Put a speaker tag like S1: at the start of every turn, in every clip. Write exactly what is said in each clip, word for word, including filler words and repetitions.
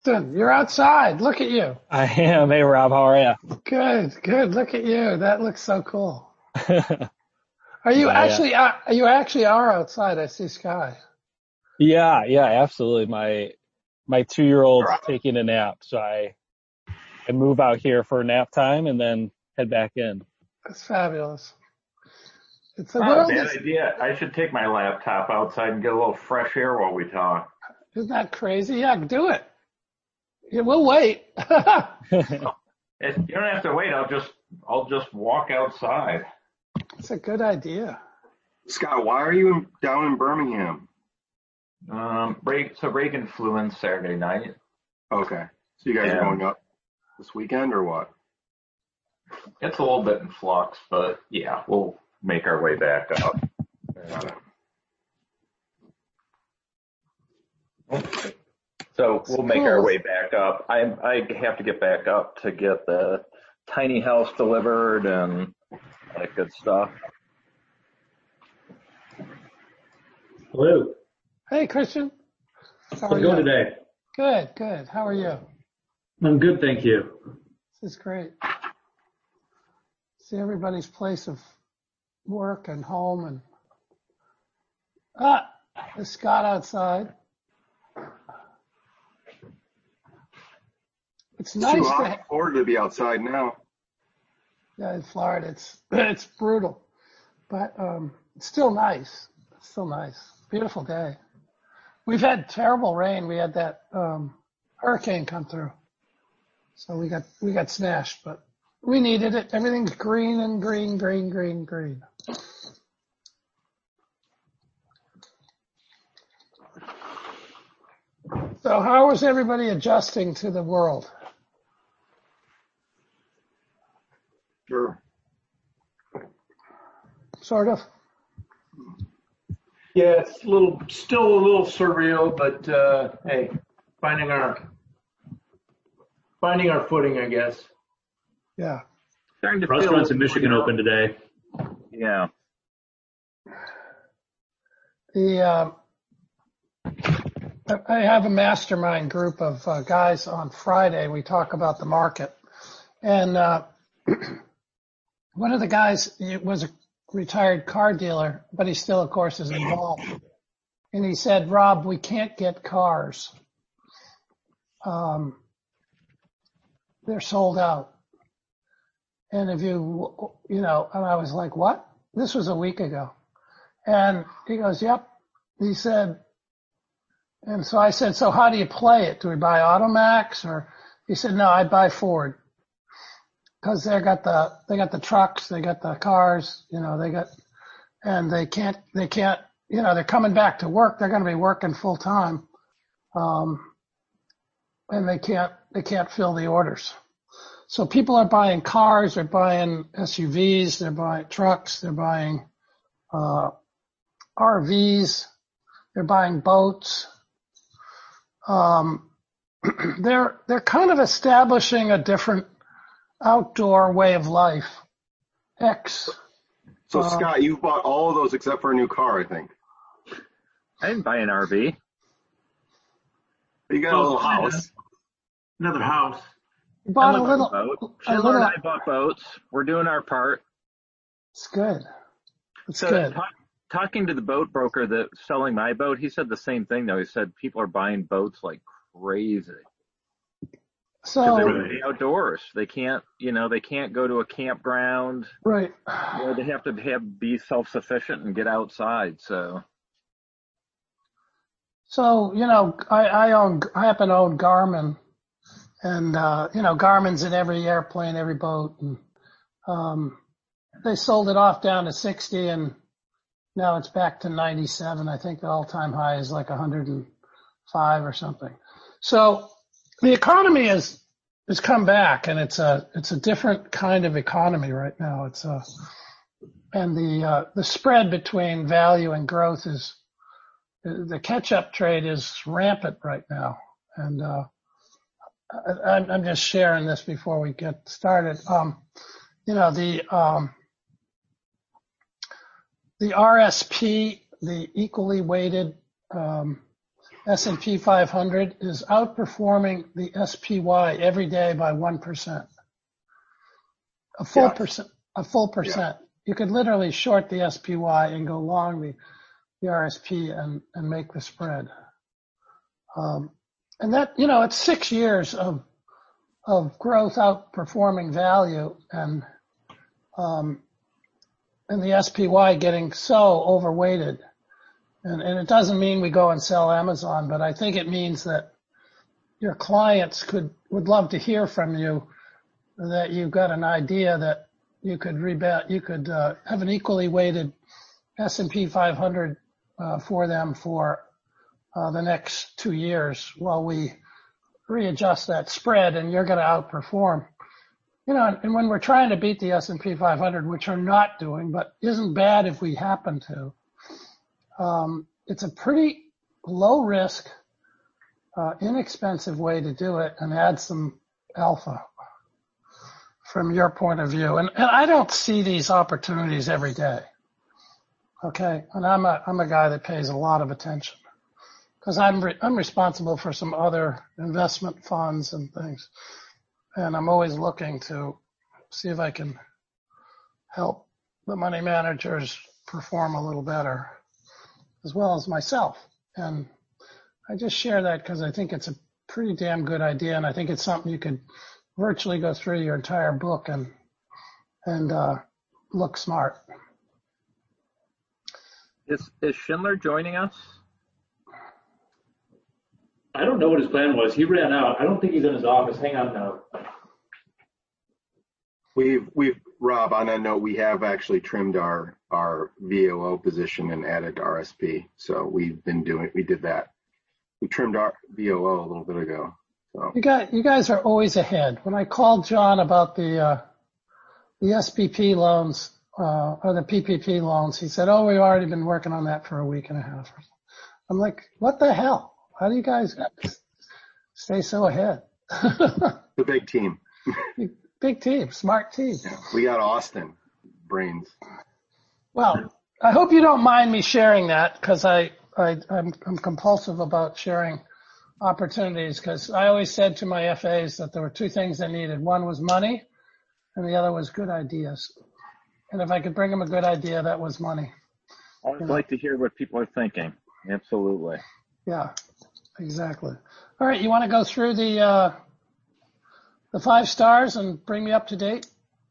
S1: Done. You're outside. Look at you.
S2: I am. Hey, Rob, how are you?
S1: Good, good. Look at you. That looks so cool. Are you
S2: yeah, yeah,
S1: actually, uh, you actually are outside. I see sky.
S2: yeah, yeah, absolutely. My my two year old's taking a nap, so I I move out here for nap time and then head back in.
S1: That's fabulous. It's the
S3: Not a
S1: world
S3: bad
S1: is,
S3: idea. I should take my laptop outside and get a little fresh air while we talk.
S1: isn't that crazy? Yeah, do it. Yeah, we'll wait.
S3: If you don't have to wait. I'll just I'll just walk outside.
S1: It's a good idea.
S4: Scott, why are you in, down in Birmingham?
S3: Um, Reagan, so Reagan flew in Saturday night.
S4: Okay. So you guys
S3: Yeah.
S4: are going up this weekend or what?
S3: It's a little bit in flux, but yeah, we'll make our way back up. So we'll make our
S1: Cool.
S3: way back up. I I have to get back up to get the tiny house delivered and that good stuff.
S5: Hello.
S1: Hey, Christian. How
S5: How's
S1: are
S5: it going
S1: you?
S5: today?
S1: Good, good. How are you?
S5: I'm good, thank you.
S1: This is great. See everybody's place of work and home and ah, there's Scott outside. It's
S4: It's
S1: nice
S4: too
S1: to
S4: hot
S1: ha-
S4: in Florida to be outside now.
S1: yeah, in Florida. It's it's brutal, but um, it's still nice. It's still nice. Beautiful day. We've had terrible rain. We had that um, hurricane come through, so we got we got smashed. But we needed it. Everything's green and green, green, green, green. So how is everybody adjusting to the world?
S4: Sure.
S1: Sort of.
S5: Yeah, it's a little, still a little surreal, but uh, hey, finding our finding our footing, I guess.
S1: Yeah.
S3: Starting to
S5: Restaurants
S3: feel-
S5: in Michigan open today.
S3: Yeah.
S1: The uh, I have a mastermind group of uh, guys on Friday. We talk about the market, and uh, one of the guys was a retired car dealer, but he still, of course, is involved. And he said, "Rob, we can't get cars. Um, they're sold out." And if you, you know, and I was like, "What?" This was a week ago. And he goes, "Yep." He said, and so I said, "So how do you play it? Do we buy Automax?" Or he said, "No, I buy Ford because they got the they got the trucks, they got the cars, you know, they got, and they can't they can't, you know, they're coming back to work. They're going to be working full time, um, and they can't they can't fill the orders. So people are buying cars, they're buying S U Vs, they're buying trucks, they're buying uh, R Vs, they're buying boats." Um, they're they're kind of establishing a different outdoor way of life. X.
S4: So
S1: Uh,
S4: Scott, you've bought all of those except for a new car, I think.
S3: I didn't buy an R V.
S4: But you got a
S5: Well,
S4: little
S5: kinda.
S4: house.
S5: Another house.
S1: you bought a
S3: I bought
S1: little.
S3: boat.
S1: A
S3: Chandler
S1: little.
S3: and I bought boats. We're doing our part.
S1: It's good. It's
S3: So
S1: good.
S3: talk, talking to the boat broker that's selling my boat, he said the same thing though. He said people are buying boats like crazy because they
S1: So
S3: want to be outdoors. They can't, you know, they can't go to a campground.
S1: right.
S3: You know, they have to have be self-sufficient and get outside. So
S1: So you know, I, I own. I happen to own Garmin, and uh, you know, Garmin's in every airplane, every boat, and um, they sold it off down to sixty, and now it's back to ninety-seven. I think the all-time high is like one hundred five or something. So the economy is has come back, and it's a it's a different kind of economy right now. It's a and the uh, the spread between value and growth is the catch-up trade is rampant right now, and uh, I, I'm just sharing this before we get started. Um, you know the um, the R S P, the equally weighted um, S and P five hundred is outperforming the S P Y every day by one percent. A full
S4: Yeah.
S1: percent, a full percent. You could literally short the S P Y and go long the, the R S P and, and make the spread. Um, and that, you know, it's six years of, of growth outperforming value and, um, and the S P Y getting so overweighted. And, and it doesn't mean we go and sell Amazon, but I think it means that your clients could, would love to hear from you that you've got an idea that you could rebat, you could, uh, have an equally weighted S and P five hundred, uh, for them for, uh, the next two years while we readjust that spread and you're going to outperform. You know, and when we're trying to beat the S and P five hundred, which we're not doing, but isn't bad if we happen to, um, it's a pretty low risk, uh, inexpensive way to do it and add some alpha from your point of view. And, and I don't see these opportunities every day. Okay. And I'm a, I'm a guy that pays a lot of attention because I'm, re- I'm responsible for some other investment funds and things. And I'm always looking to see if I can help the money managers perform a little better as well as myself. And I just share that because I think it's a pretty damn good idea. And I think it's something you could virtually go through your entire book and, and, uh, look smart.
S3: Is, is Schindler joining us?
S5: I don't know what his plan was. He ran out. I don't think he's in his office. Hang on now.
S4: We've, we've, Rob, on that note, we have actually trimmed our, our V O O position and added R S P. So we've been doing, we did that. We trimmed our V O O a little bit ago. So.
S1: You guys, you guys are always ahead. When I called John about the, uh, the S P P loans, uh, or the P P P loans, he said, oh, we've already been working on that for a week and a half. I'm like, what the hell? How do you guys stay so ahead?
S4: The big team.
S1: big, big team, smart team.
S4: Yeah, we got Austin brains.
S1: Well, I hope you don't mind me sharing that because I, I, I'm, I'm compulsive about sharing opportunities because I always said to my F As that there were two things they needed. One was money and the other was good ideas. And if I could bring them a good idea, that was money.
S3: I always like to hear what people are thinking. Absolutely.
S1: Yeah, exactly. All right. You want to go through the, uh, the five stars and bring me up to date?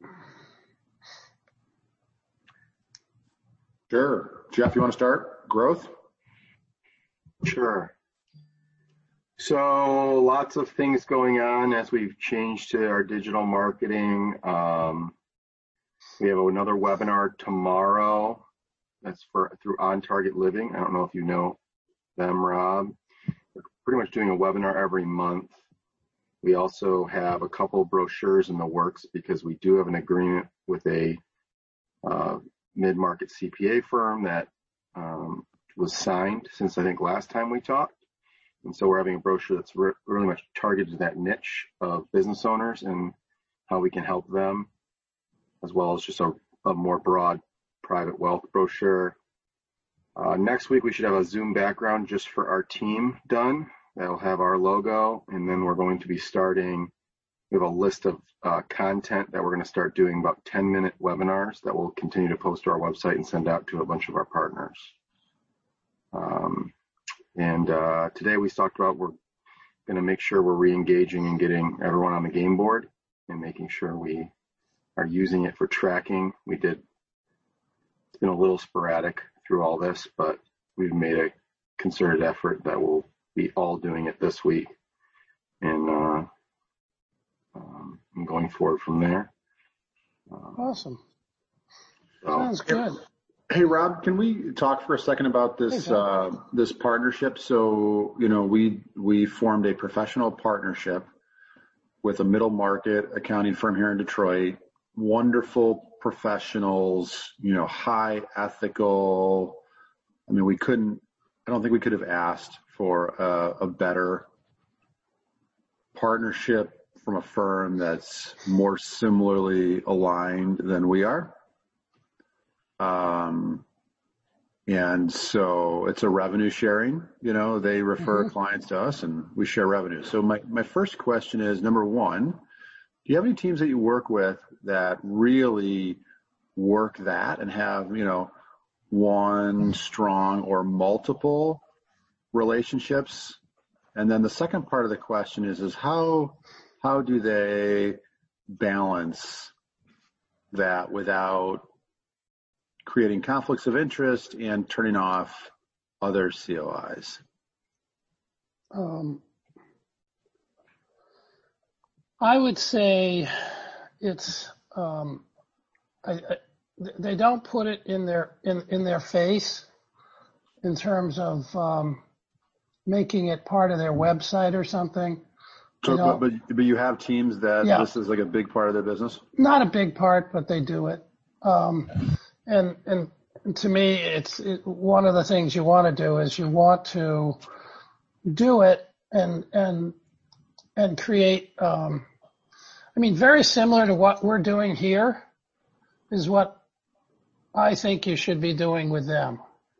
S6: Sure. Jeff, you want to start? Growth?
S4: Sure. So lots of things going on as we've changed to our digital marketing. Um, we have another webinar tomorrow. That's for through On Target Living. I don't know if you know them, Rob. We're pretty much doing a webinar every month. We also have a couple brochures in the works because we do have an agreement with a uh, mid-market C P A firm that um, was signed since I think last time we talked. And so we're having a brochure that's re- really much targeted to that niche of business owners and how we can help them, as well as just a, a more broad private wealth brochure. Uh, next week, we should have a Zoom background just for our team done. That'll have our logo. And then we're going to be starting, we have a list of uh, content that we're going to start doing about ten minute webinars that we'll continue to post to our website and send out to a bunch of our partners. Um, And uh, today we talked about we're going to make sure we're re-engaging and getting everyone on the game board and making sure we are using it for tracking. We did, it's been a little sporadic through all this, but we've made a concerted effort that we'll be all doing it this week and, uh, um, and going forward from there. Um,
S1: Awesome.
S4: so,
S1: Sounds good.
S6: Hey, Rob, can we talk for a second about this
S1: Hey,
S6: uh, this partnership? So, you know, we we formed a professional partnership with a middle market accounting firm here in Detroit. Wonderful professionals, you know, high ethical. I mean, we couldn't. I don't think we could have asked for a, a better partnership from a firm that's more similarly aligned than we are. Um, And so it's a revenue sharing, you know, they refer
S1: Mm-hmm.
S6: clients to us and we share revenue. So my, my first question is, number one, do you have any teams that you work with that really work that and have, you know, one strong or multiple relationships? And then the second part of the question is, is how, how do they balance that without creating conflicts of interest and turning off other C O Is?
S1: Um, I would say it's um, I, I, they don't put it in their in, in their face in terms of um, making it part of their website or something.
S6: So,
S1: They don't-
S6: but, but but you have teams that
S1: Yeah.
S6: this is like a big part of their business?
S1: Not a big part, but they do it. Um, and, and to me, it's it, one of the things you want to do is you want to do it and, and, and create, um, I mean, very similar to what we're doing here is what I think you should be doing with them,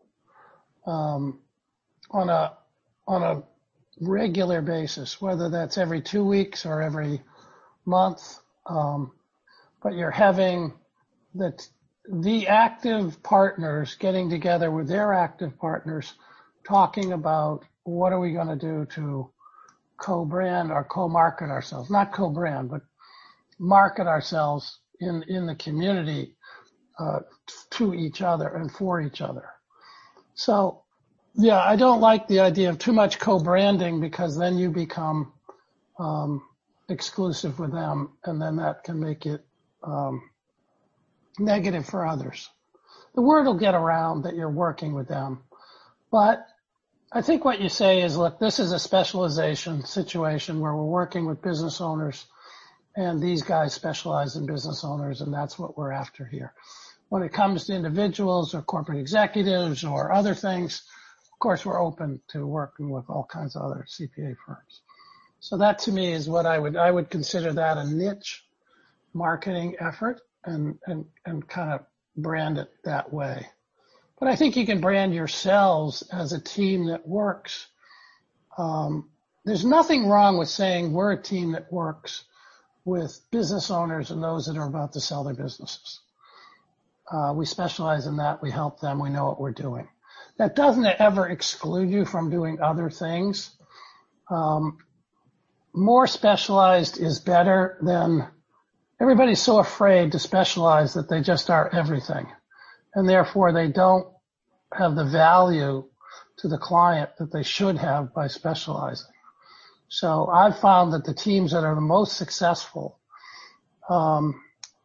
S1: um, on a, on a regular basis, whether that's every two weeks or every month. Um, but you're having the, the active partners getting together with their active partners, talking about what are we going to do to co-brand or co-market ourselves, not co-brand, but market ourselves in, in the community, uh, to each other and for each other. So, yeah, I don't like the idea of too much co-branding because then you become, um, exclusive with them, and then that can make it, um, negative for others. The word will get around that you're working with them. But I think what you say is, look, this is a specialization situation where we're working with business owners, and these guys specialize in business owners, and that's what we're after here. When it comes to individuals or corporate executives or other things, of course, we're open to working with all kinds of other C P A firms. So that to me is what I would, I would consider that a niche marketing effort and, and, and kind of brand it that way. But I think you can brand yourselves as a team that works. Um, there's nothing wrong with saying we're a team that works with business owners and those that are about to sell their businesses. Uh, we specialize in that. We help them. We know what we're doing. That doesn't ever exclude you from doing other things. Um, more specialized is better than everybody's so afraid to specialize that they just are everything. And therefore they don't have the value to the client that they should have by specializing. So I've found that the teams that are the most successful, um,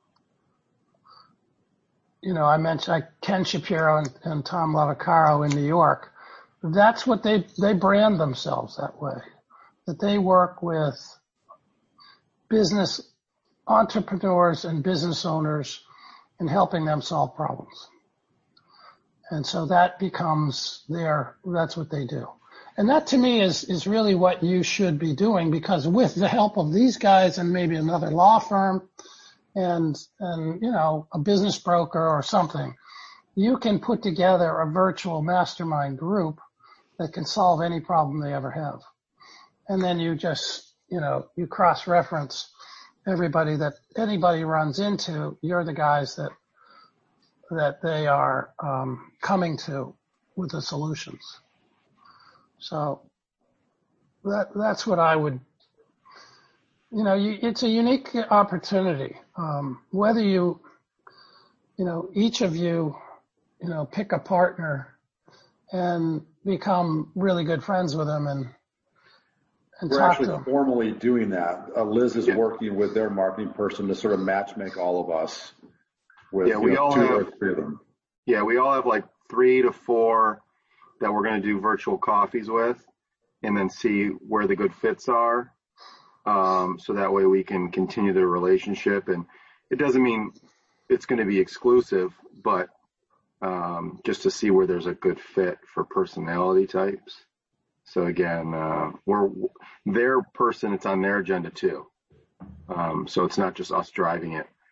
S1: you know, I mentioned I, Ken Shapiro and, and Tom Lavacaro in New York. That's what they, they brand themselves that way, that they work with business entrepreneurs and business owners in helping them solve problems. And so that becomes their, that's what they do. And that to me is, is really what you should be doing, because with the help of these guys and maybe another law firm and, and, you know, a business broker or something, you can put together a virtual mastermind group that can solve any problem they ever have. And then you just, you know, you cross-reference everybody that anybody runs into. You're the guys that, that they are um, coming to with the solutions. So that that's what I would, you know, you, it's a unique opportunity. Um, whether you, you know, each of you, you know, pick a partner and become really good friends with them and and
S6: We're
S1: talk
S6: actually
S1: to them.
S6: formally doing that. Uh, Liz is
S4: Yeah.
S6: working with their marketing person to sort of match make all of us with
S4: Yeah, we
S6: you know,
S4: all
S6: two
S4: have-
S6: or three of them.
S4: Yeah, we all have like three to four that we're going to do virtual coffees with, and then see where the good fits are. Um, so that way we can continue the relationship. And it doesn't mean it's going to be exclusive, but um, just to see where there's a good fit for personality types. So again, uh, we're their person, it's on their agenda too. Um, so it's not just us driving it.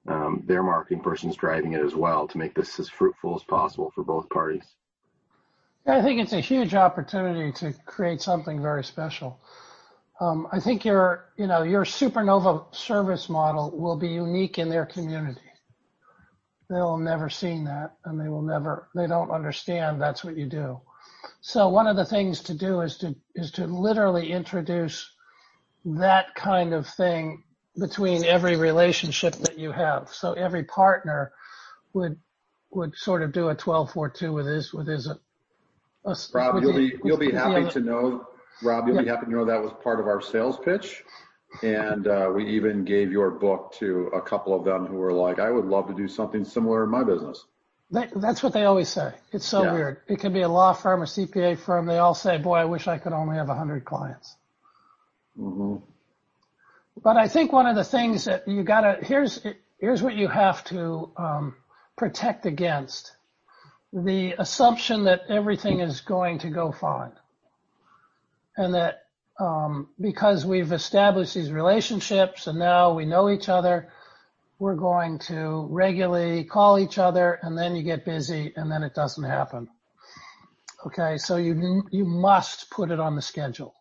S4: um, their marketing person's driving it as well to make this as fruitful as possible for both parties.
S1: I think it's a huge opportunity to create something very special. Um, I think your, you know, your Supernova service model will be unique in their community. They'll have never seen that, and they will never, they don't understand that's what you do. So one of the things to do is to, is to literally introduce that kind of thing between every relationship that you have. So every partner would, would sort of do a twelve four two with his, with his, a, a,
S6: Rob,
S1: with
S6: you'll
S1: the,
S6: be, you'll be
S1: with
S6: happy
S1: the,
S6: to know, Rob, you'll
S1: yeah.
S6: be happy to know that was part of our sales pitch. And uh, we even gave your book to a couple of them who were like, I would love to do something similar in my business.
S1: They, that's what they always say. It's so
S6: Yeah.
S1: weird. It could be a law firm, a C P A firm. They all say, boy, I wish I could only have one hundred clients.
S6: Mm-hmm.
S1: But I think one of the things that you gotta, here's, here's what you have to um, protect against. The assumption that everything is going to go fine. And that um, because we've established these relationships and now we know each other, we're going to regularly call each other, and then you get busy and then it doesn't happen. Okay, so you you must put it on the schedule.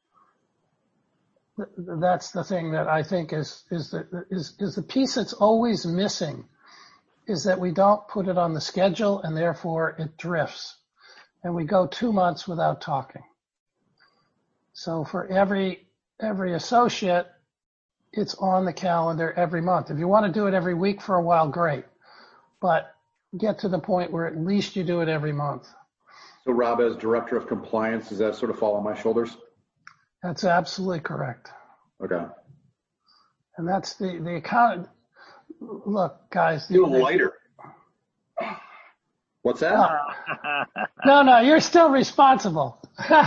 S1: That's the thing that I think is is the is is the piece that's always missing, is that we don't put it on the schedule, and therefore it drifts, and we go two months without talking. So for every every associate, it's on the calendar every month. If you want to do it every week for a while, great, but get to the point where at least you do it every month.
S6: So Rob, as director of compliance, does that sort of fall on my shoulders?
S1: That's absolutely correct.
S6: Okay.
S1: And that's the, the account. Look, guys.
S4: Feel
S1: the,
S4: lighter.
S6: What's that?
S1: No, no, you're still responsible.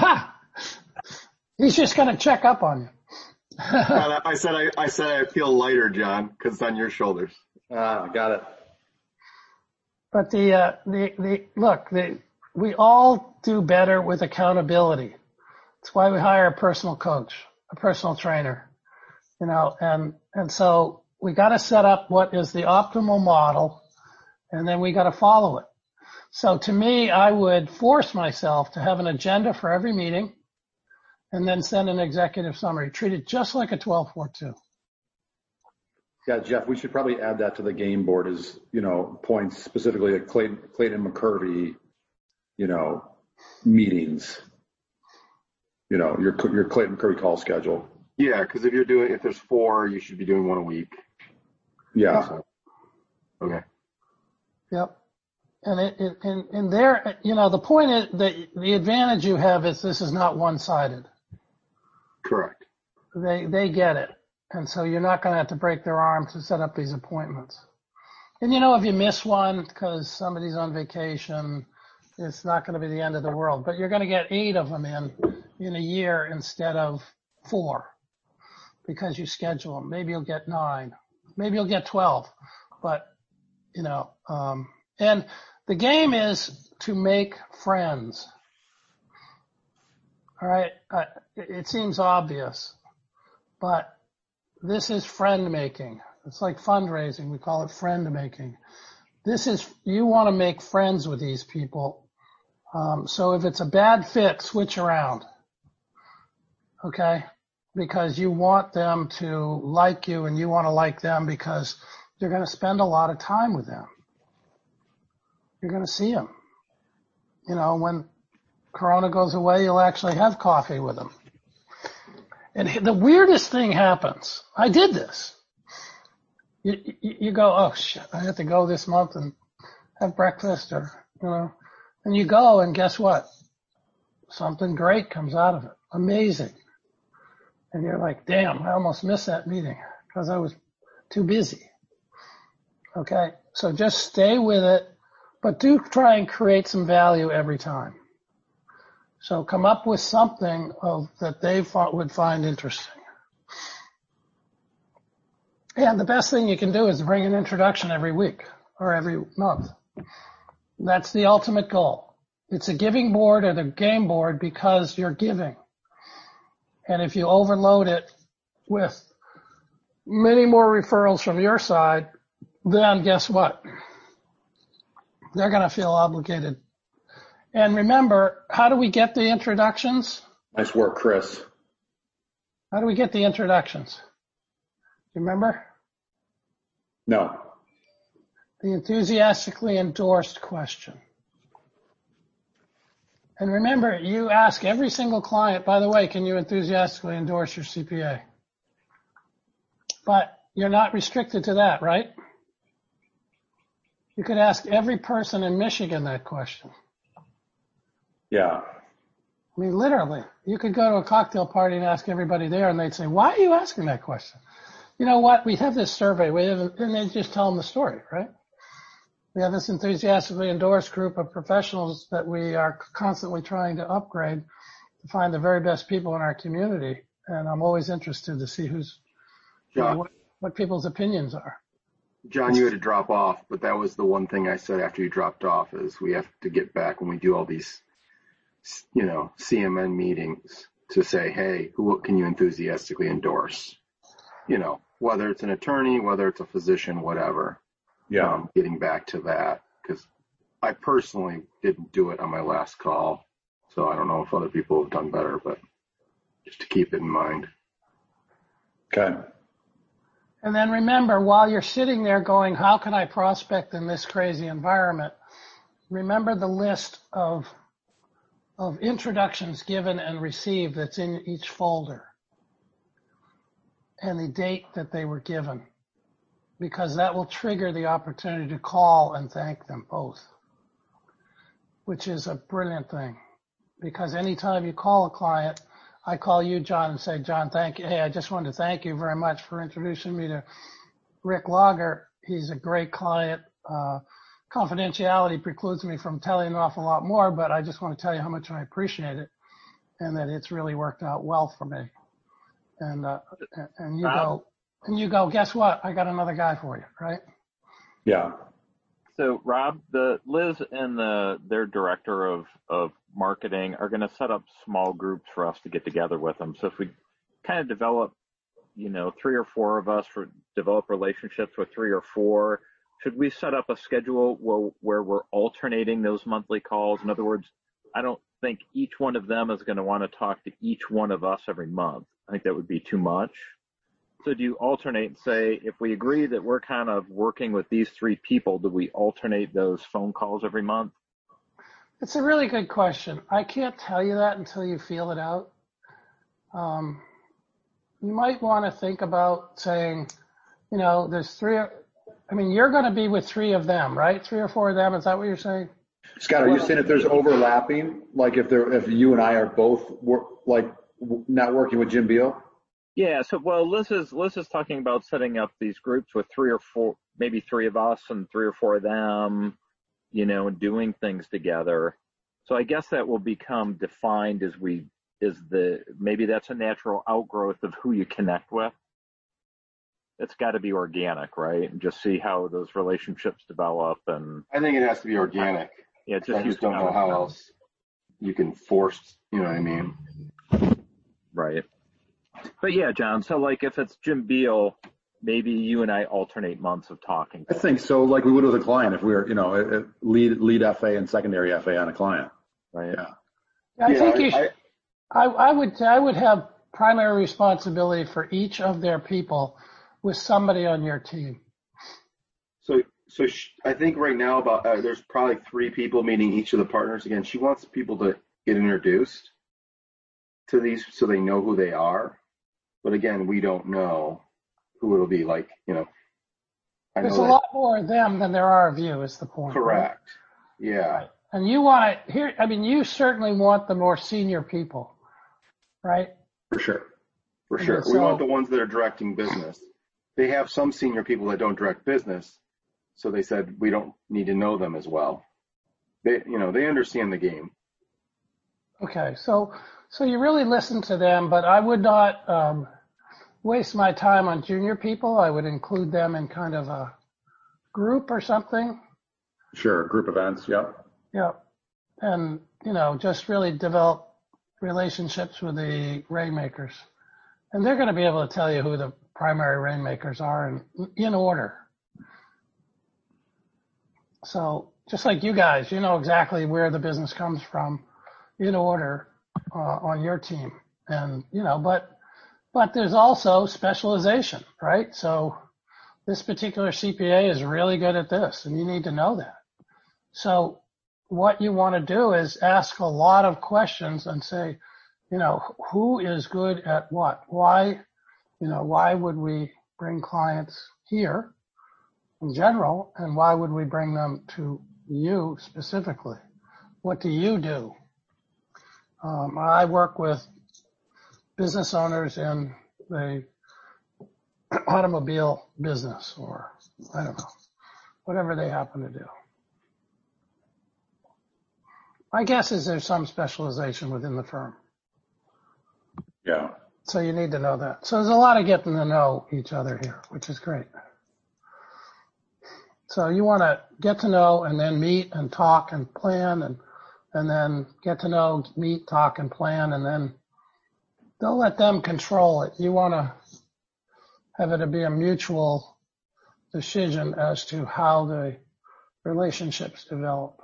S1: He's just going to check up on you.
S4: I said I, I said I feel lighter, John, because it's on your shoulders.
S6: Ah, got it.
S1: But the, uh, the, the, look, the, we all do better with accountability. That's why we hire a personal coach, a personal trainer, you know, and, and so we got to set up what is the optimal model, and then we got to follow it. So to me, I would force myself to have an agenda for every meeting and then send an executive summary. Treat it just like a twelve four two.
S6: Yeah, Jeff, we should probably add that to the game board as, you know, points specifically at Clayton, Clayton and McCurvey, you know, meetings, you know, your, your Clayton McCurvey call schedule.
S4: Yeah, because if you're doing, if there's four, you should be doing one a week.
S6: Yeah.
S4: So, okay.
S1: Yep. And it, it, and, and there, you know, the point is that the advantage you have is this is not one-sided.
S4: Correct.
S1: They, they get it. And so you're not going to have to break their arm to set up these appointments. And you know, if you miss one because somebody's on vacation, it's not going to be the end of the world, but you're going to get eight of them in, in a year instead of four because you schedule them. Maybe you'll get nine, maybe you'll get twelve, but you know, um, and the game is to make friends. All right. Uh, it, it seems obvious, but this is friend making. It's like fundraising. We call it friend making. This is, you want to make friends with these people. Um, so if it's a bad fit, switch around. Okay. Because you want them to like you and you want to like them because you're going to spend a lot of time with them. You're going to see them. You know, when Corona goes away, you'll actually have coffee with them. And the weirdest thing happens. I did this. You, you, you go, oh shit, I have to go this month and have breakfast, or, you know, and you go and guess what? Something great comes out of it. Amazing. And you're like, damn, I almost missed that meeting because I was too busy. Okay. So just stay with it, but do try and create some value every time. So come up with something of, that they thought would find interesting. And the best thing you can do is bring an introduction every week or every month. That's the ultimate goal. It's a giving board or the game board because you're giving. And if you overload it with many more referrals from your side, then guess what? They're going to feel obligated. And remember, how do we get the introductions?
S6: Nice work, Chris.
S1: How do we get the introductions? You remember?
S6: No.
S1: The enthusiastically endorsed question. And remember, you ask every single client, by the way, can you enthusiastically endorse your C P A? But you're not restricted to that, right? You could ask every person in Michigan that question.
S6: Yeah.
S1: I mean, literally, you could go to a cocktail party and ask everybody there, and they'd say, why are you asking that question? You know what? We have this survey, we have, and they just tell them the story, right? We have this enthusiastically endorsed group of professionals that we are constantly trying to upgrade to find the very best people in our community. And I'm always interested to see who's, you know, what, what people's opinions are.
S4: John, you had to drop off, but that was the one thing I said after you dropped off is we have to get back when we do all these, you know, C M N meetings to say, hey, who can you enthusiastically endorse? You know, whether it's an attorney, whether it's a physician, whatever.
S6: Yeah.
S4: Um, getting back to that, because I personally didn't do it on my last call, so I don't know if other people have done better, but just to keep it in mind.
S6: Okay.
S1: And then remember, while you're sitting there going, how can I prospect in this crazy environment? Remember the list of of introductions given and received that's in each folder and the date that they were given, because that will trigger the opportunity to call and thank them both, which is a brilliant thing. Because anytime you call a client, I call you, John, and say, John, thank you. Hey, I just wanted to thank you very much for introducing me to Rick Lager. He's a great client. Uh, confidentiality precludes me from telling an awful lot more, but I just want to tell you how much I appreciate it and that it's really worked out well for me. And, uh, and you go, and you go, guess what? I got another guy for you, right?
S6: Yeah.
S3: So Rob, the Liz and the their director of, of marketing are going to set up small groups for us to get together with them. So if we kind of develop, you know, three or four of us for develop relationships with three or four, should we set up a schedule where, where we're alternating those monthly calls? In other words, I don't think each one of them is going to want to talk to each one of us every month. I think that would be too much. So do you alternate and say, if we agree that we're kind of working with these three people, do we alternate those phone calls every month?
S1: It's a really good question. I can't tell you that until you feel it out. Um, you might want to think about saying, you know, there's three, I mean, you're going to be with three of them, right? Three or four of them. Is that what you're saying?
S6: Scott, are you saying if there's overlapping, like if there, if you and I are both work, like not working with Jim Beal?
S3: Yeah, so, well, Liz is, Liz is talking about setting up these groups with three or four, maybe three of us and three or four of them, you know, and doing things together. So I guess that will become defined as we, is the, maybe that's a natural outgrowth of who you connect with. It's got to be organic, right? And just see how those relationships develop. And
S4: I think it has to be organic.
S3: Yeah, just
S4: I just don't know how else you can force, you know what I mean?
S3: Right. But yeah, John, so like if it's Jim Beal, maybe you and I alternate months of talking.
S6: I think so, like we would with a client if we were, you know, lead lead F A and secondary F A on a client.
S3: Right.
S6: Yeah.
S1: I
S4: Yeah,
S1: think
S4: I-
S1: you should, I, I would I would have primary responsibility for each of their people with somebody on your team.
S4: So, so sh I think right now about uh, there's probably three people meeting each of the partners. Again, she wants people to get introduced to these so they know who they are. But again, we don't know who it'll be. Like, you know, I
S1: There's
S4: know
S1: a
S4: that,
S1: lot more of them than there are of you is the point.
S4: correct. Yeah.
S1: Right? And you want to here, I mean, you certainly want the more senior people, right?
S6: For sure.
S4: For
S1: And
S4: sure.
S1: so-
S4: We want the ones that are directing business. They have some senior people that don't direct business. So they said, we don't need to know them as well. They, you know, they understand the game.
S1: Okay, so so you really listen to them, but I would not um, waste my time on junior people. I would include them in kind of a group or something.
S6: Sure. Group events. Yeah.
S1: Yeah, and you know, just really develop relationships with the rainmakers, and they're going to be able to tell you who the primary rainmakers are in in order. So just like you guys, you know exactly where the business comes from in order uh, on your team. And, you know, but, but there's also specialization, right? So this particular C P A is really good at this, and you need to know that. So what you want to do is ask a lot of questions and say, you know, who is good at what? Why, you know, why would we bring clients here in general, and why would we bring them to you specifically? What do you do? Um, I work with business owners in the automobile business, or I don't know, whatever they happen to do. My guess is there's some specialization within the firm.
S6: Yeah.
S1: So you need to know that. So there's a lot of getting to know each other here, which is great. So you want to get to know and then meet and talk and plan, and and then get to know, meet, talk, and plan, and then don't let them control it. You want to have it to be a mutual decision as to how the relationships develop.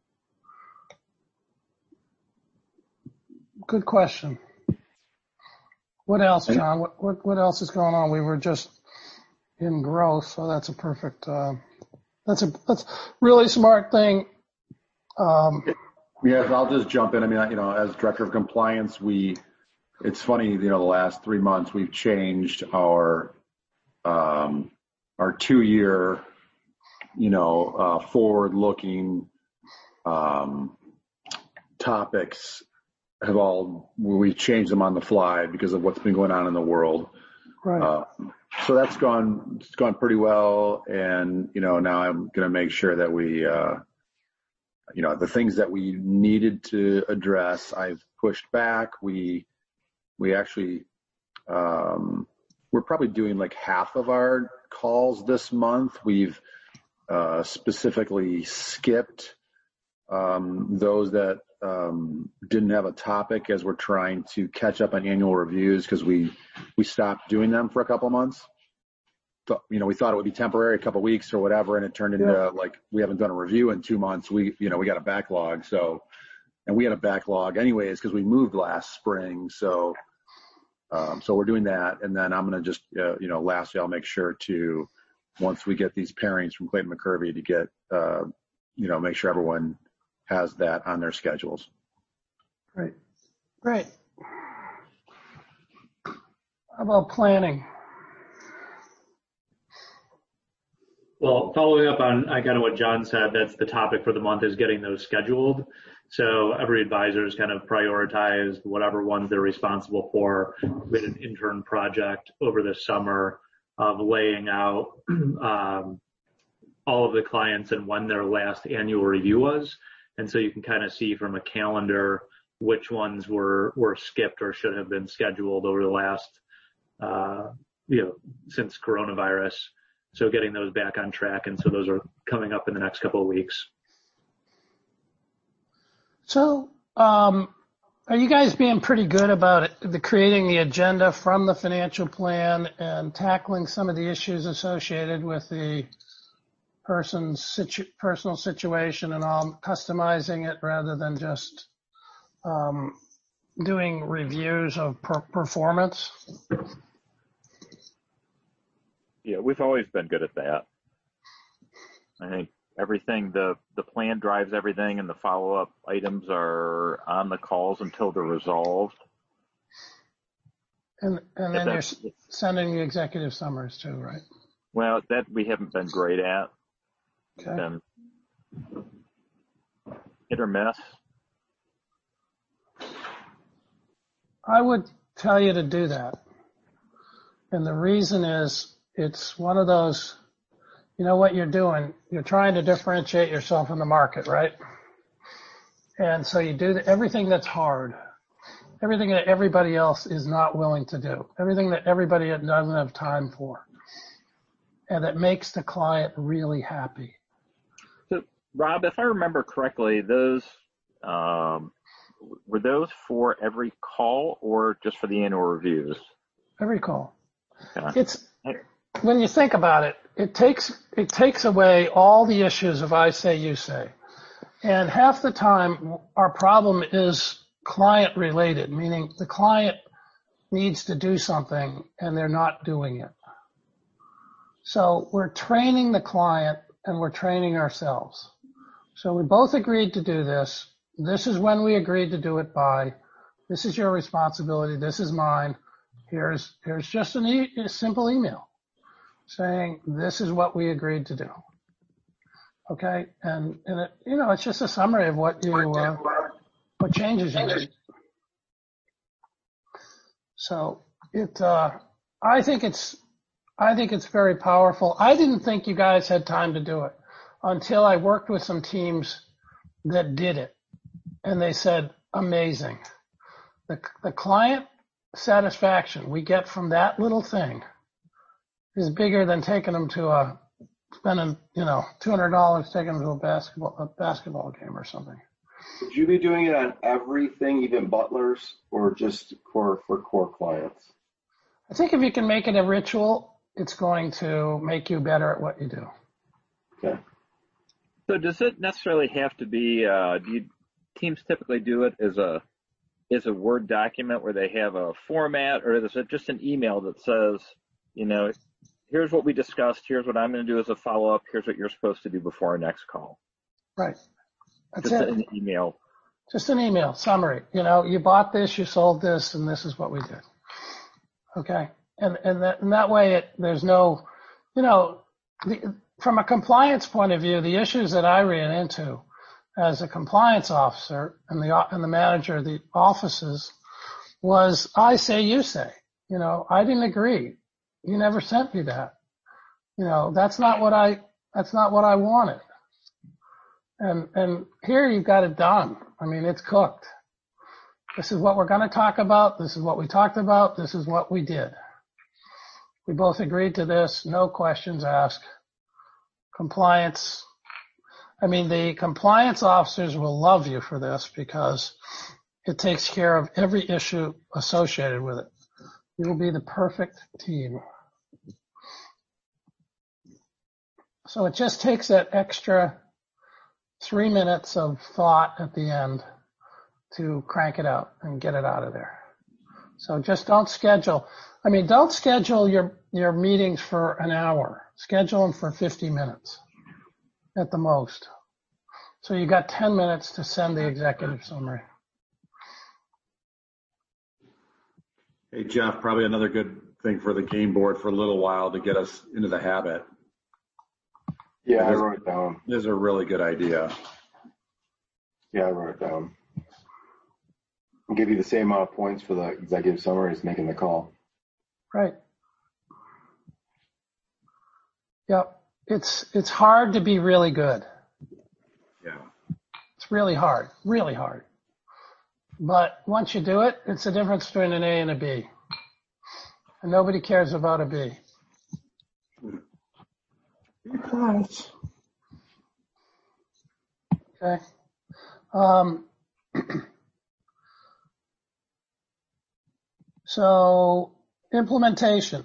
S1: Good question. What else, John? What, what, what else is going on? We were just in growth, so that's a perfect, uh, that's a, that's really smart thing. Um,
S6: Yes, I'll just jump in. I mean, you know, as director of compliance, we, it's funny, you know, the last three months we've changed our, um, our two-year, you know, uh, forward-looking um, topics have all, we changed them on the fly because of what's been going on in the world.
S1: right.
S6: Uh, so that's gone, it's gone pretty well. And, you know, now I'm going to make sure that we, uh, you know, the things that we needed to address, I've pushed back. We, we actually, um, we're probably doing like half of our calls this month. We've, uh, specifically skipped, um, those that, um, didn't have a topic as we're trying to catch up on annual reviews because we, we stopped doing them for a couple of months. You know, we thought it would be temporary, a couple of weeks or whatever, and it turned into yeah. like we haven't done a review in two months. We, you know, we got a backlog. So, and we had a backlog anyways because we moved last spring. So, um, so we're doing that, and then I'm going to just, uh, you know, lastly, I'll make sure to once we get these pairings from Clayton McCurvey to get, uh, you know, make sure everyone has that on their schedules.
S1: Great, great. How about planning?
S7: Well, following up on I kind of what John said, that's the topic for the month is getting those scheduled. So every advisor is kind of prioritized whatever ones they're responsible for. We had an intern project over the summer of laying out um, all of the clients and when their last annual review was. And so you can kind of see from a calendar which ones were, were skipped or should have been scheduled over the last, uh, you know, since coronavirus. So getting those back on track. And so those are coming up in the next couple of weeks.
S1: So, um, are you guys being pretty good about it, the creating the agenda from the financial plan and tackling some of the issues associated with the person's situ- personal situation and all, customizing it rather than just um, doing reviews of per- performance?
S3: Yeah, we've always been good at that. I think everything, the, the plan drives everything, and the follow-up items are on the calls until they're resolved.
S1: And and then you're sending the executive summaries too, right?
S3: Well, that we haven't been great at.
S1: Okay.
S3: Been hit or miss.
S1: I would tell you to do that. And the reason is it's one of those, you know what you're doing, you're trying to differentiate yourself in the market, right? And so you do the, everything that's hard, everything that everybody else is not willing to do, everything that everybody doesn't have time for, and that makes the client really happy.
S3: So, Rob, if I remember correctly, those um, were those for every call or just for the annual reviews?
S1: Every call.
S3: Okay.
S1: It's when you think about it, it takes, it takes away all the issues of I say, you say. And half the time our problem is client related, meaning the client needs to do something and they're not doing it. So we're training the client and we're training ourselves. So we both agreed to do this. This is when we agreed to do it by. This is your responsibility. This is mine. Here's, here's just an e- a simple email saying this is what we agreed to do. Okay. And, and it, you know, it's just a summary of what you, uh, what changes you made. So it, uh, I think it's, I think it's very powerful. I didn't think you guys had time to do it until I worked with some teams that did it. And they said, amazing. The, the client satisfaction we get from that little thing is bigger than taking them to a, spending, you know, two hundred dollars taking them to a basketball, a basketball game or something.
S4: Would you be doing it on everything, even butlers, or just core for core clients?
S1: I think if you can make it a ritual, it's going to make you better at what you do.
S4: Okay.
S3: So does it necessarily have to be, uh, do you, teams typically do it as a, as a Word document where they have a format, or is it just an email that says, you know, here's what we discussed, here's what I'm going to do as a follow-up, here's what you're supposed to do before our next call?
S1: Right. That's
S3: just
S1: it.
S3: an email.
S1: Just an email summary. You know, you bought this, you sold this, and this is what we did. Okay. And, and that, and that way it, there's no, you know, the, from a compliance point of view, the issues that I ran into as a compliance officer and the, and the manager of the offices was I say, you say, you know, I didn't agree. You never sent me that. You know, that's not what I, that's not what I wanted. And, and here you've got it done. I mean, it's cooked. This is what we're going to talk about. This is what we talked about. This is what we did. We both agreed to this. No questions asked. Compliance. I mean, the compliance officers will love you for this because it takes care of every issue associated with it. You will be the perfect team. So it just takes that extra three minutes of thought at the end to crank it out and get it out of there. So just don't schedule. I mean, don't schedule your, your meetings for an hour. Schedule them for fifty minutes at the most. So you got ten minutes to send the executive summary.
S6: Hey, Jeff, probably another good thing for the game board for a little while to get us into the habit.
S4: Yeah, I wrote it down.
S6: This is a really good idea.
S4: Yeah, I wrote it down. I'll give you the same amount of points for the executive summary as making the call.
S1: Right. Yep. It's, it's hard to be really good.
S6: Yeah.
S1: It's really hard, really hard. But once you do it, it's the difference between an A and a B. And nobody cares about a B.
S6: Because.
S1: Okay. Um, so implementation.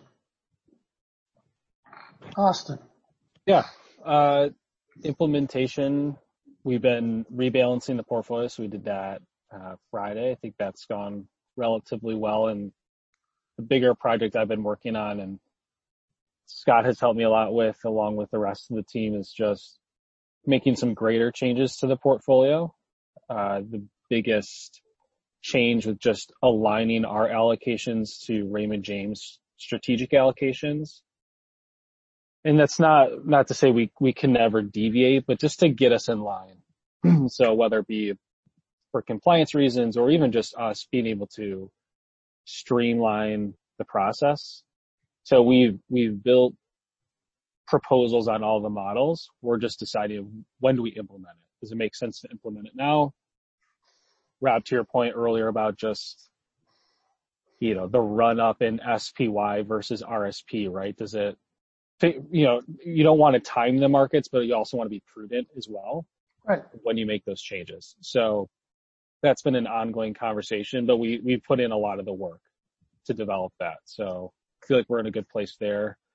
S1: Austin.
S2: Yeah. Uh, implementation. We've been rebalancing the portfolio, so we did that uh, Friday. I think that's gone relatively well. And the bigger project I've been working on, and Scott has helped me a lot with, along with the rest of the team, is just making some greater changes to the portfolio. Uh, the biggest change with just aligning our allocations to Raymond James strategic allocations. And that's not, not to say we, we can never deviate, but just to get us in line. So whether it be for compliance reasons or even just us being able to streamline the process. So we've, we've built proposals on all the models. We're just deciding, when do we implement it? Does it make sense to implement it now? Rob, to your point earlier about just, you know, the run up in S P Y versus R S P, right? Does it, you know, you don't want to time the markets, but you also want to be prudent as well,
S1: right,
S2: when you make those changes. So that's been an ongoing conversation, but we, we put in a lot of the work to develop that. So I feel like we're in a good place there.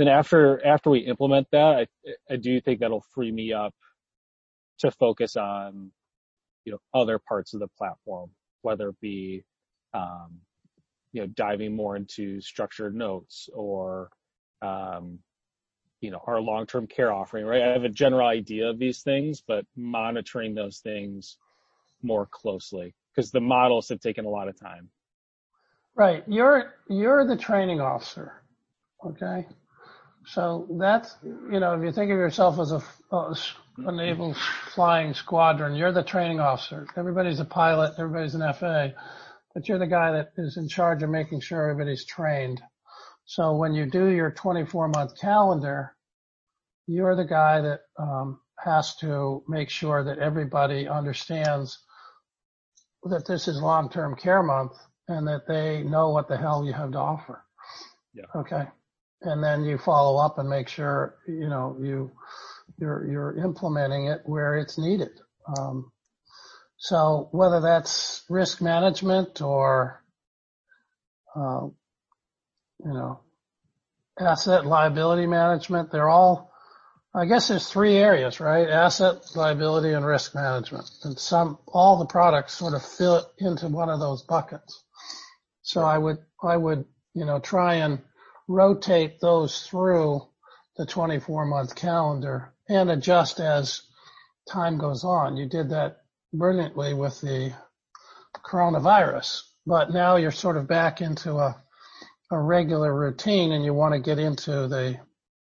S2: then after after we implement that, I, I do think that'll free me up to focus on, you know, other parts of the platform, whether it be, um, you know, diving more into structured notes or, um, you know, our long-term care offering, right? I have a general idea of these things, but monitoring those things more closely because the models have taken a lot of time.
S1: Right. You're, you're the training officer. Okay. So that's, you know, if you think of yourself as a, a naval flying squadron, you're the training officer. Everybody's a pilot. Everybody's an F A, but you're the guy that is in charge of making sure everybody's trained. So when you do your twenty-four month calendar, you're the guy that um, has to make sure that everybody understands that this is long-term care month and that they know what the hell you have to offer.
S2: Yeah.
S1: Okay. And then you follow up and make sure, you know, you, you're, you're implementing it where it's needed. Um, so whether that's risk management or, uh, you know, asset liability management, they're all, I guess there's three areas, right? Asset, liability, and risk management. And some, all the products sort of fit into one of those buckets. So I would, I would, you know, try and rotate those through the twenty-four month calendar and adjust as time goes on. You did that brilliantly with the coronavirus, but now you're sort of back into a, a regular routine and you want to get into the,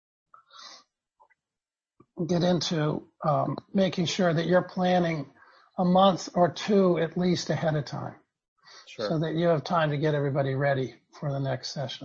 S1: get into um, making sure that you're planning a month or two at least ahead of time.
S2: Sure.
S1: So that you have time to get everybody ready for the next session.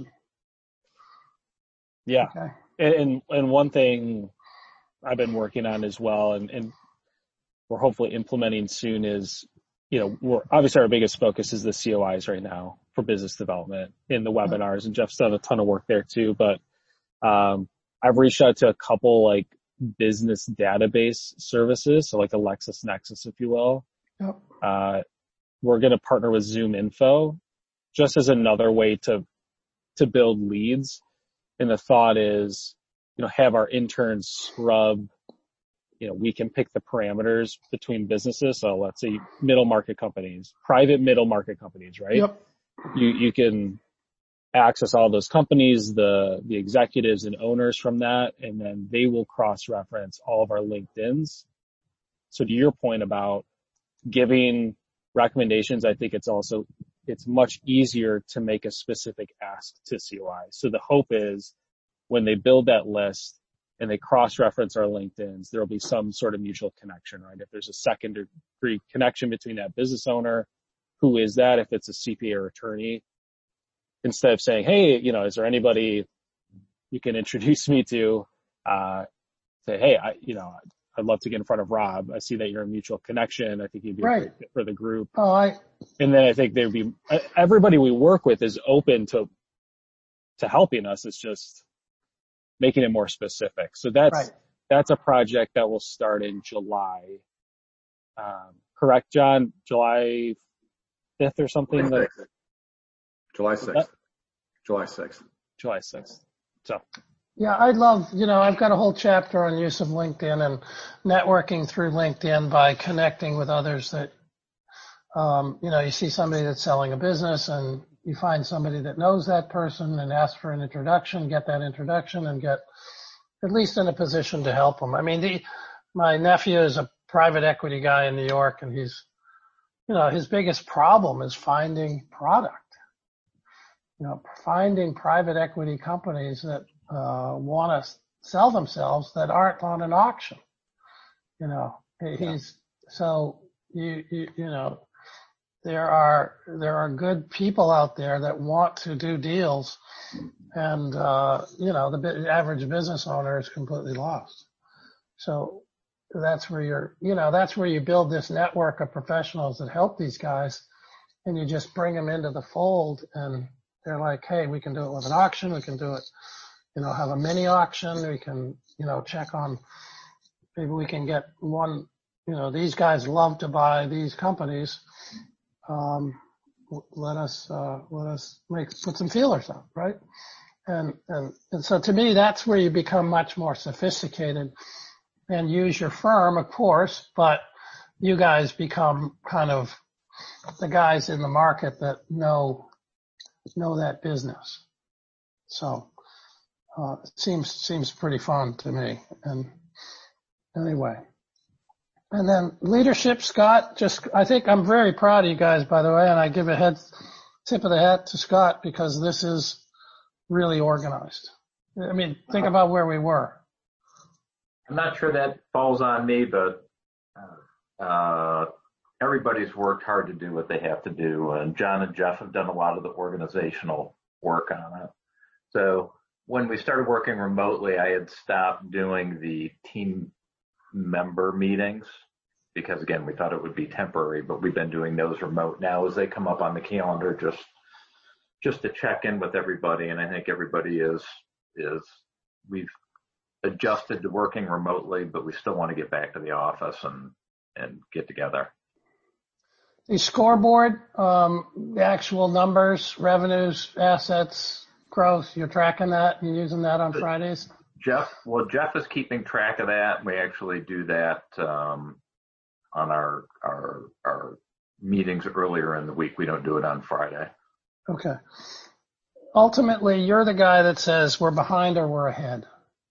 S2: Yeah.
S1: Okay.
S2: And, and one thing I've been working on as well, and, and we're hopefully implementing soon is, you know, we're obviously our biggest focus is the C O Is right now for business development in the webinars, and Jeff's done a ton of work there too. But um, I've reached out to a couple like business database services, so like a LexisNexis, if you will.
S1: Yep.
S2: Uh, we're going to partner with Zoom Info just as another way to to build leads. And the thought is, you know, have our interns scrub, you know, we can pick the parameters between businesses. So let's say middle market companies, private middle market companies, right?
S1: Yep.
S2: You, you can access all those companies, the, the executives and owners from that, and then they will cross-reference all of our LinkedIns. So to your point about giving recommendations, I think it's also, it's much easier to make a specific ask to C O I. So the hope is when they build that list and they cross-reference our LinkedIns, there'll be some sort of mutual connection, right? If there's a second degree connection between that business owner, who is that? If it's a C P A or attorney, instead of saying, hey, you know, is there anybody you can introduce me to, uh, say, hey, I, you know, I'd love to get in front of Rob. I see that you're a mutual connection. I think you'd be
S1: Right.
S2: a great fit for the group.
S1: Oh, I,
S2: And then I think there'd be, everybody we work with is open to, to helping us. It's just making it more specific. So that's,
S1: right.
S2: that's a project that will start in July. Um, correct, John? July fifth or something?
S6: July
S2: like
S6: sixth. July sixth. July sixth.
S2: July sixth. So.
S1: Yeah, I'd love, you know, I've got a whole chapter on use of LinkedIn and networking through LinkedIn by connecting with others that, um, you know, you see somebody that's selling a business and you find somebody that knows that person and ask for an introduction, get that introduction and get at least in a position to help them. I mean, the, my nephew is a private equity guy in New York and he's, you know, his biggest problem is finding product, you know, finding private equity companies that uh, want to sell themselves that aren't on an auction. You know, he's, yeah. so you, you, you know, there are, there are good people out there that want to do deals and, uh, you know, the average business owner is completely lost. So that's where you're, you know, that's where you build this network of professionals that help these guys and you just bring them into the fold and they're like, hey, we can do it with an auction. We can do it, you know, have a mini auction. We can, you know, check on, maybe we can get one, you know, these guys love to buy these companies. Um, let us, uh, let us make, put some feelers out, right? And, and, and so to me, that's where you become much more sophisticated and use your firm, of course, but you guys become kind of the guys in the market that know, know that business. So, uh, it seems, seems pretty fun to me. And anyway. And then leadership, Scott, just, I think I'm very proud of you guys, by the way, and I give a head, tip of the hat to Scott because this is really organized. I mean, think about where we were.
S3: I'm not sure that falls on me, but uh, everybody's worked hard to do what they have to do. And John and Jeff have done a lot of the organizational work on it. So when we started working remotely, I had stopped doing the team member meetings because, again, we thought it would be temporary, but we've been doing those remote now as they come up on the calendar just just to check in with everybody. And I think everybody is, is we've adjusted to working remotely, but we still want to get back to the office and, and get together.
S1: The scoreboard, um, the actual numbers, revenues, assets, growth, you're tracking that and using that on Fridays?
S3: Jeff, well, Jeff is keeping track of that. We actually do that um, on our, our, our meetings earlier in the week. We don't do it on Friday.
S1: Okay. Ultimately, you're the guy that says we're behind or we're ahead.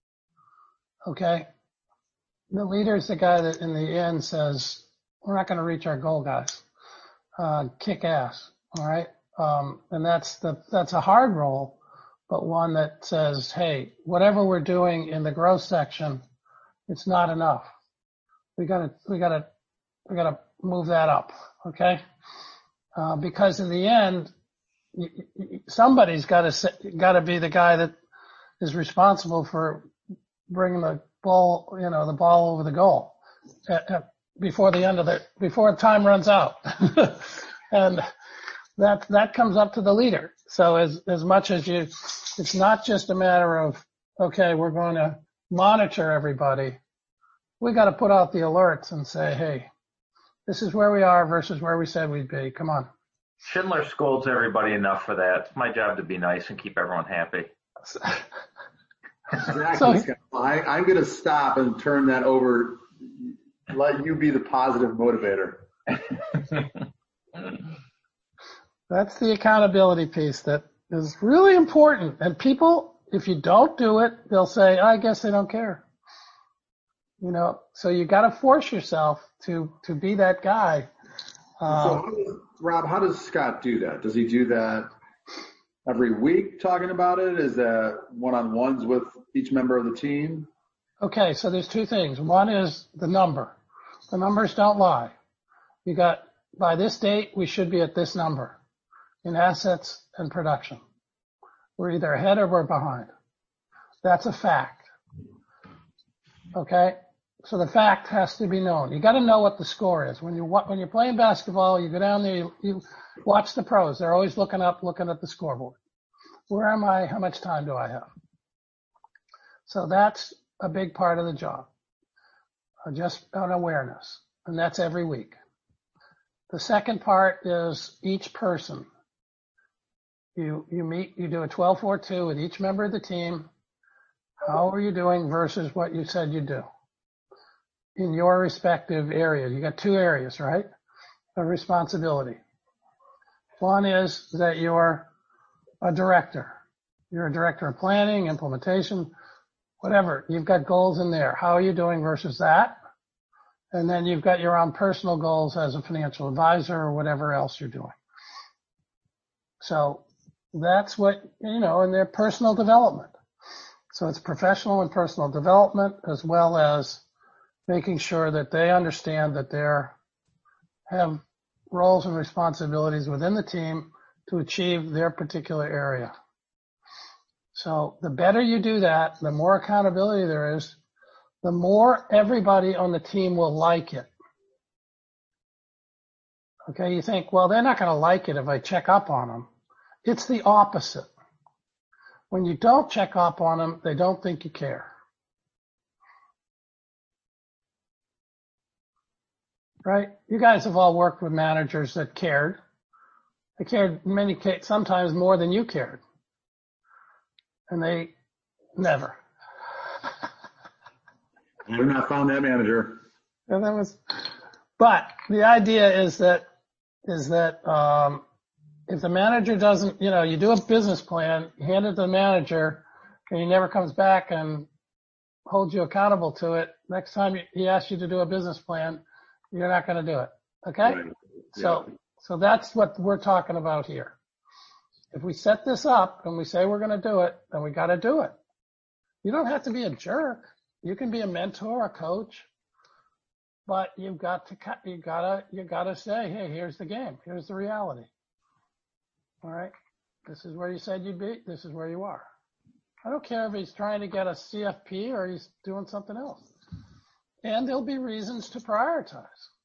S1: Okay. The leader's the guy that in the end says, we're not going to reach our goal, guys. Uh, kick ass. All right. Um, and that's the, that's a hard role, but one that says, hey, whatever we're doing in the growth section, it's not enough. We gotta, we gotta, we gotta move that up. Okay. Uh, because in the end, somebody's got to got to be the guy that is responsible for bringing the ball, you know, the ball over the goal at, at, before the end of the before time runs out, and that that comes up to the leader. So as as much as you, it's not just a matter of okay, we're going to monitor everybody. We got to put out the alerts and say, hey, this is where we are versus where we said we'd be. Come on.
S3: Schindler scolds everybody enough for that. It's my job to be nice and keep everyone happy.
S6: Exactly. So, I, I'm going to stop and turn that over. Let you be the positive motivator.
S1: That's the accountability piece that is really important. And people, if you don't do it, they'll say, I guess they don't care. You know, so you got to force yourself to, to be that guy.
S6: Um, so, how does, Rob, how does Scott do that? Does he do that every week talking about it? Is that one-on-ones with each member of the team?
S1: Okay, so there's two things. One is the number. The numbers don't lie. You got, by this date, we should be at this number in assets and production. We're either ahead or we're behind. That's a fact. Okay? So the fact has to be known. You got to know what the score is. When you when you're playing basketball, you go down there, you, you watch the pros. They're always looking up, looking at the scoreboard. Where am I? How much time do I have? So that's a big part of the job. Just an awareness, and that's every week. The second part is each person. You you meet, you do a twelve four two with each member of the team. How are you doing versus what you said you'd do? In your respective area. You got two areas, right, of responsibility. One is that you're a director. You're a director of planning, implementation, whatever. You've got goals in there. How are you doing versus that? And then you've got your own personal goals as a financial advisor or whatever else you're doing. So that's what, you know, and their personal development. So it's professional and personal development as well as making sure that they understand that they have roles and responsibilities within the team to achieve their particular area. So the better you do that, the more accountability there is, the more everybody on the team will like it. Okay, you think, well, they're not going to like it if I check up on them. It's the opposite. When you don't check up on them, they don't think you care. Right? You guys have all worked with managers that cared. They cared in many cases, sometimes more than you cared. And they never.
S6: I have not found that manager.
S1: And that was, but the idea is that, is that, um, if the manager doesn't, you know, you do a business plan, you hand it to the manager, and he never comes back and holds you accountable to it, next time he asks you to do a business plan, you're not going to do it. Okay?
S6: Right.
S1: So,
S6: Yeah.
S1: so that's what we're talking about here. If we set this up and we say we're going to do it, then we got to do it. You don't have to be a jerk. You can be a mentor, a coach, but you've got to, you gotta, you gotta say, hey, here's the game. Here's the reality. All right. This is where you said you'd be. This is where you are. I don't care if he's trying to get a C F P or he's doing something else. And there'll be reasons to prioritize.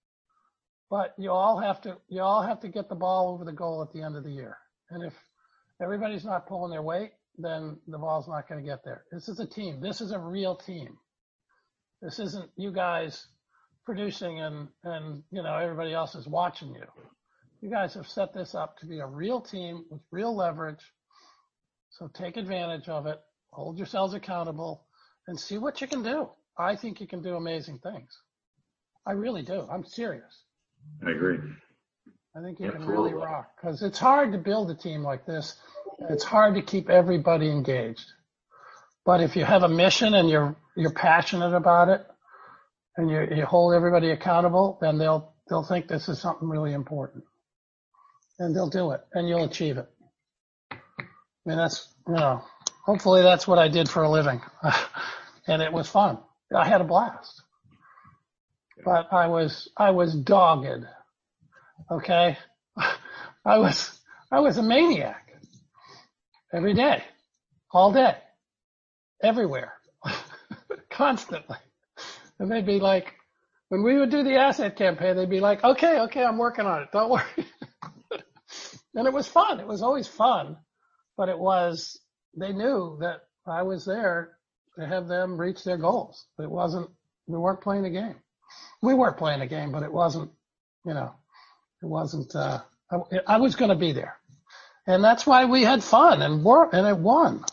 S1: But you all have to, you all have to get the ball over the goal at the end of the year. And if everybody's not pulling their weight, then the ball's not going to get there. This is a team. This is a real team. This isn't you guys producing and, and, you know, everybody else is watching you. You guys have set this up to be a real team with real leverage. So take advantage of it, hold yourselves accountable, and see what you can do. I think you can do amazing things. I really do. I'm serious.
S6: I agree.
S1: I think you
S6: Absolutely.
S1: can really rock, because it's hard to build a team like this. It's hard to keep everybody engaged. But if you have a mission and you're you're passionate about it, and you you hold everybody accountable, then they'll they'll think this is something really important, and they'll do it, and you'll achieve it. I mean, that's, you know, hopefully that's what I did for a living, and it was fun. I had a blast, but I was I was dogged. Okay, I was I was a maniac. Every day, all day, everywhere, constantly. And they'd be like, when we would do the asset campaign, they'd be like, okay, okay, I'm working on it. Don't worry. And it was fun. It was always fun, but it was, they knew that I was there to have them reach their goals. It wasn't, we weren't playing a game. We weren't playing a game, but it wasn't, you know, it wasn't, uh, I, I was going to be there. And that's why we had fun and work, and it won.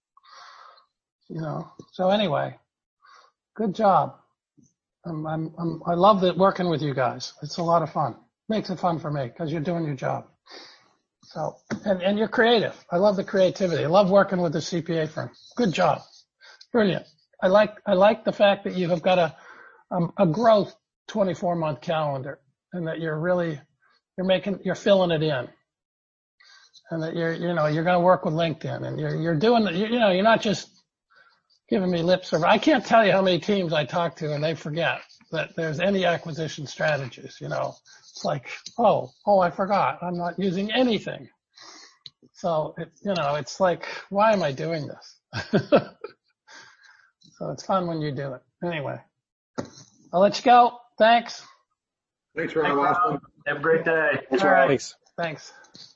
S1: You know. So anyway, good job. I'm, I'm, I'm, I love that working with you guys. It's a lot of fun. Makes it fun for me because you're doing your job. So, and, and you're creative. I love the creativity. I love working with the C P A firm. Good job. Brilliant. I like, I like the fact that you have got a, um, a growth twenty-four month calendar, and that you're really, you're making, you're filling it in. And that you're, you know, you're going to work with LinkedIn, and you're, you're doing, you, you know, you're not just giving me lip service. I can't tell you how many teams I talk to and they forget that there's any acquisition strategies, you know. It's like, oh, oh, I forgot. I'm not using anything. So, it, you know, it's like, why am I doing this? So it's fun when you do it. Anyway, I'll let you go. Thanks.
S6: Thanks, Rob.
S5: Have a great day.
S1: All right.
S2: Thanks.
S1: Thanks.